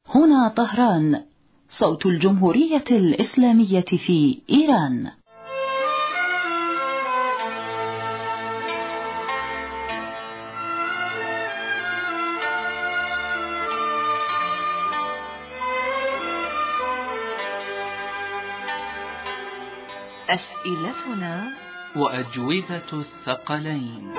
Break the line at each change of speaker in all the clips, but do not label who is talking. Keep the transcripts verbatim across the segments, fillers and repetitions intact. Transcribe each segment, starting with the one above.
هنا طهران، صوت الجمهورية الإسلامية في إيران.
أسئلتنا وأجوبة الثقلين.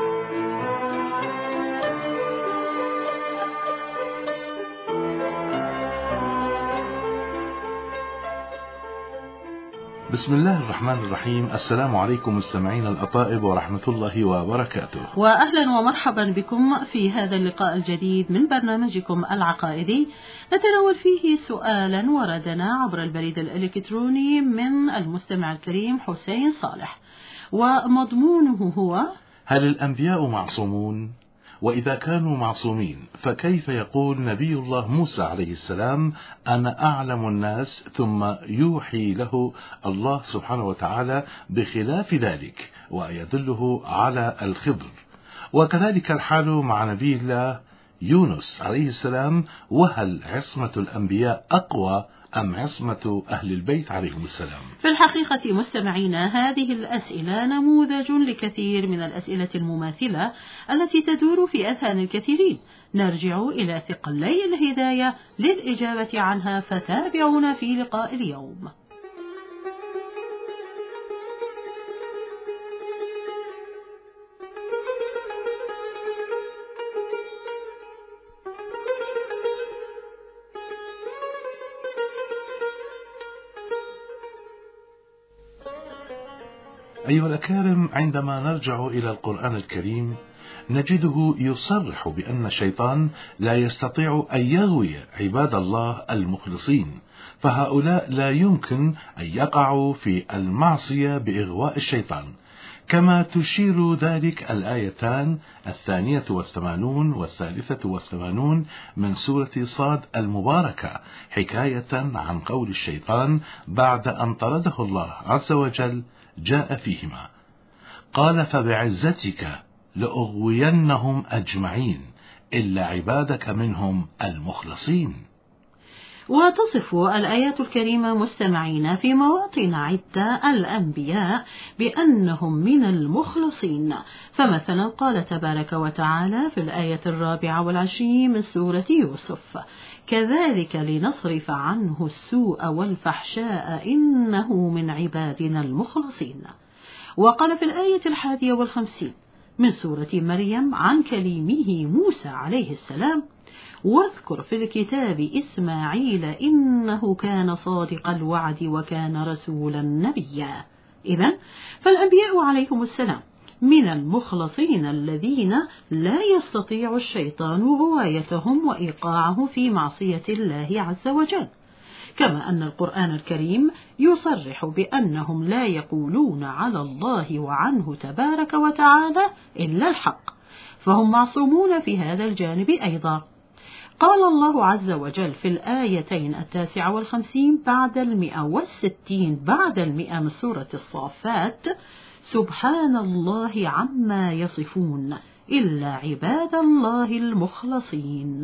بسم الله الرحمن الرحيم. السلام عليكم مستمعين الأطائب ورحمة الله وبركاته،
وأهلا ومرحبا بكم في هذا اللقاء الجديد من برنامجكم العقائدي، نتناول فيه سؤالا وردنا عبر البريد الإلكتروني من المستمع الكريم حسين صالح، ومضمونه هو:
هل الأنبياء معصومون؟ وإذا كانوا معصومين فكيف يقول نبي الله موسى عليه السلام أنا أعلم الناس، ثم يوحي له الله سبحانه وتعالى بخلاف ذلك ويدله على الخضر؟ وكذلك الحال مع نبي الله يونس عليه السلام. وهل عصمة الأنبياء أقوى أم عصمة أهل البيت عليهم السلام؟
في الحقيقة مستمعينا، هذه الأسئلة نموذج لكثير من الأسئلة المماثلة التي تدور في أذهان الكثيرين. نرجع إلى ثقلي الهداية للإجابة عنها، فتابعونا في لقاء اليوم.
أيها الأكارم، عندما نرجع إلى القرآن الكريم نجده يصرح بأن الشيطان لا يستطيع أن يغوي عباد الله المخلصين، فهؤلاء لا يمكن أن يقعوا في المعصية بإغواء الشيطان، كما تشير ذلك الآيتان الثانية والثمانون والثالثة والثمانون من سورة صاد المباركة، حكاية عن قول الشيطان بعد أن طرده الله عز وجل جاء فيهما قال فبعزتك لأغوينهم أجمعين إلا عبادك منهم المخلصين.
وتصف الآيات الكريمة مستمعين في مواطن عدة الأنبياء بأنهم من المخلصين، فمثلا قال تبارك وتعالى في الآية الرابعة والعشرين من سورة يوسف: كذلك لنصرف عنه السوء والفحشاء إنه من عبادنا المخلصين. وقال في الآية الحادية والخمسين من سورة مريم عن كليمه موسى عليه السلام: واذكر في الكتاب إسماعيل إنه كان صادق الوعد وكان رسولا نبيا. إذن فالأنبياء عليهم السلام من المخلصين الذين لا يستطيع الشيطان غوايتهم وإيقاعه في معصية الله عز وجل، كما أن القرآن الكريم يصرح بأنهم لا يقولون على الله وعنه تبارك وتعالى إلا الحق، فهم معصومون في هذا الجانب أيضا. قال الله عز وجل في الآيتين التاسعة والخمسين بعد المئة والستين بعد المئة من سورة الصافات: سبحان الله عما يصفون إلا عباد الله المخلصين.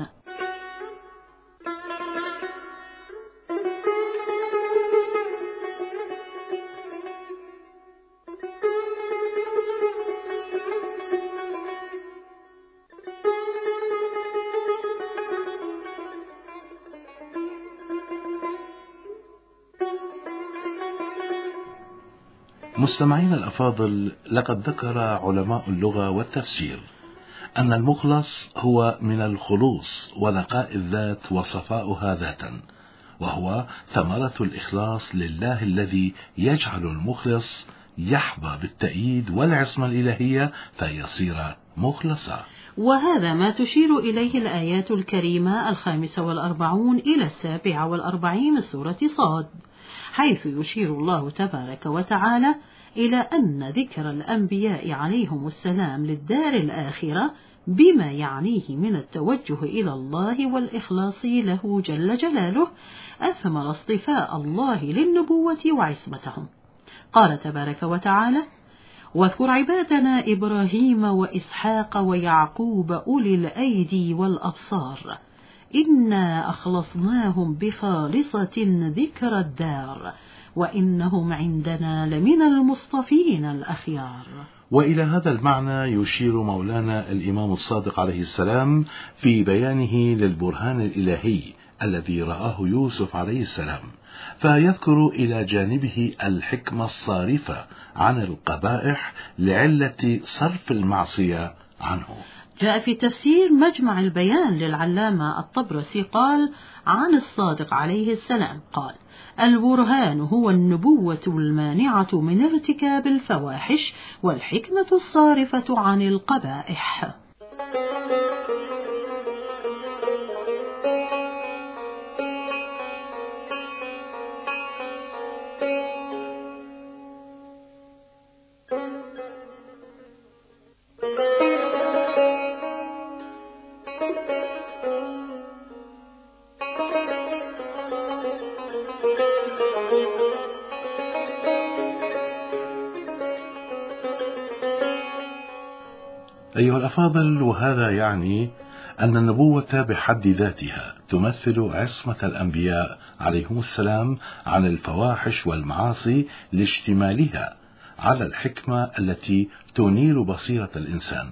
مستمعين الأفاضل، لقد ذكر علماء اللغة والتفسير أن المخلص هو من الخلوص ونقاء الذات وصفاؤها ذاتا، وهو ثمرة الإخلاص لله الذي يجعل المخلص يحظى بالتأييد والعصمة الإلهية فيصير مخلصا.
وهذا ما تشير إليه الآيات الكريمة الخامسة والأربعون إلى السابعة والأربعين من سورة صاد، حيث يشير الله تبارك وتعالى إلى أن ذكر الأنبياء عليهم السلام للدار الآخرة بما يعنيه من التوجه إلى الله والإخلاص له جل جلاله أثمر اصطفاء الله للنبوة وعصمتهم. قال تبارك وتعالى: واذكر عبادنا إبراهيم وإسحاق ويعقوب أولي الأيدي والأبصار إنا أخلصناهم بخالصة ذكر الدار وإنهم عندنا لمن المصطفين الأخيار.
وإلى هذا المعنى يشير مولانا الإمام الصادق عليه السلام في بيانه للبرهان الإلهي الذي رآه يوسف عليه السلام، فيذكر إلى جانبه الحكمة الصارفة عن القبائح لعلة صرف المعصية عنه.
جاء في تفسير مجمع البيان للعلامة الطبرسي قال عن الصادق عليه السلام قال: البرهان هو النبوة المانعة من ارتكاب الفواحش والحكمة الصارفة عن القبائح.
أيها الأفاضل، وهذا يعني أن النبوة بحد ذاتها تمثل عصمة الأنبياء عليهم السلام عن الفواحش والمعاصي لاشتمالها على الحكمة التي تنير بصيرة الإنسان،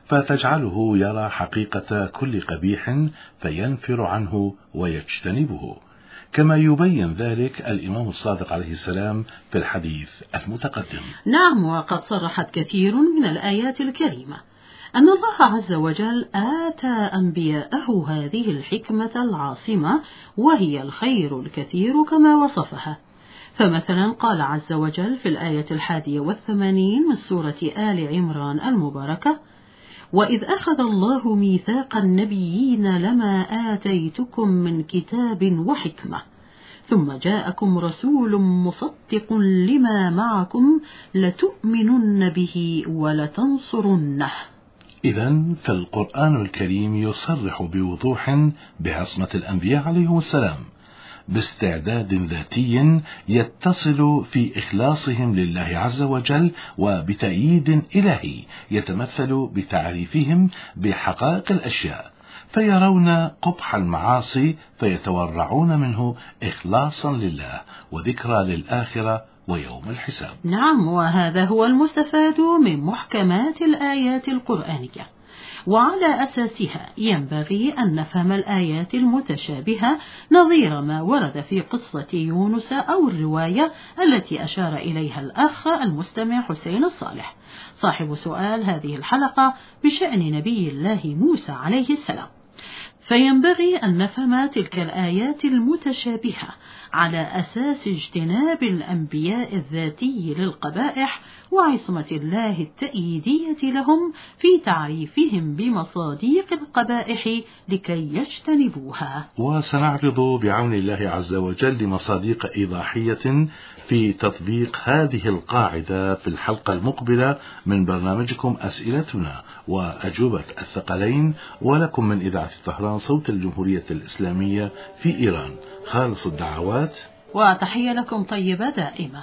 فتجعله يرى حقيقة كل قبيح فينفر عنه ويجتنبه، كما يبين ذلك الإمام الصادق عليه السلام في الحديث المتقدم.
نعم، وقد صرحت كثير من الآيات الكريمة أن الله عز وجل آتى أنبياءه هذه الحكمة العاصمة وهي الخير الكثير كما وصفها. فمثلا قال عز وجل في الآية الحادية والثمانين من سورة آل عمران المباركة: وإذ أخذ الله ميثاق النبيين لما آتيتكم من كتاب وحكمة ثم جاءكم رسول مصدق لما معكم لتؤمنن به ولتنصرنه.
إذن فالقرآن الكريم يصرح بوضوح بعصمة الأنبياء عليهم السلام، باستعداد ذاتي يتصل في إخلاصهم لله عز وجل، وبتأييد إلهي يتمثل بتعريفهم بحقائق الأشياء، فيرون قبح المعاصي فيتورعون منه إخلاصا لله وذكرى للآخرة ويوم الحساب.
نعم، وهذا هو المستفاد من محكمات الآيات القرآنية، وعلى أساسها ينبغي أن نفهم الآيات المتشابهة نظير ما ورد في قصة يونس أو الرواية التي أشار إليها الأخ المستمع حسين الصالح صاحب سؤال هذه الحلقة بشأن نبي الله موسى عليه السلام. فينبغي أن نفهم تلك الآيات المتشابهة على أساس اجتناب الأنبياء الذاتي للقبائح وعصمة الله التأييدية لهم في تعريفهم بمصاديق القبائح لكي يجتنبوها.
وسنعرض بعون الله عز وجل مصاديق إيضاحية في تطبيق هذه القاعدة في الحلقة المقبلة من برنامجكم أسئلتنا وأجوبة الثقلين، ولكم من إذاعة طهران صوت الجمهورية الإسلامية في إيران خالص الدعوات
وتحية لكم طيبة دائمة.